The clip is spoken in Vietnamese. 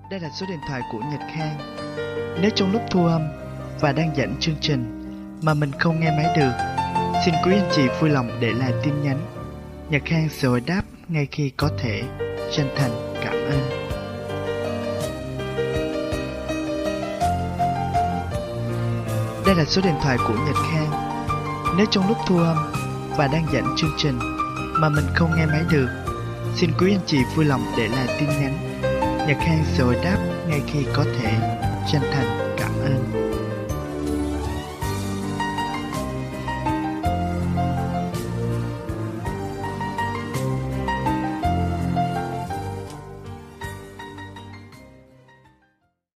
Đây là số điện thoại của Nhật Khang. Nếu trong lúc thu âm và đang dẫn chương trình mà mình không nghe máy được, xin quý anh chị vui lòng để lại tin nhắn. Nhật Khang sẽ hồi đáp ngay khi có thể. Chân thành cảm ơn. Đây là số điện thoại của Nhật Khang. Nếu trong lúc thu âm và đang dẫn chương trình mà mình không nghe máy được, xin quý anh chị vui lòng để lại tin nhắn. Nhật Khang sẽ hồi đáp ngay khi có thể. Chân thành cảm ơn.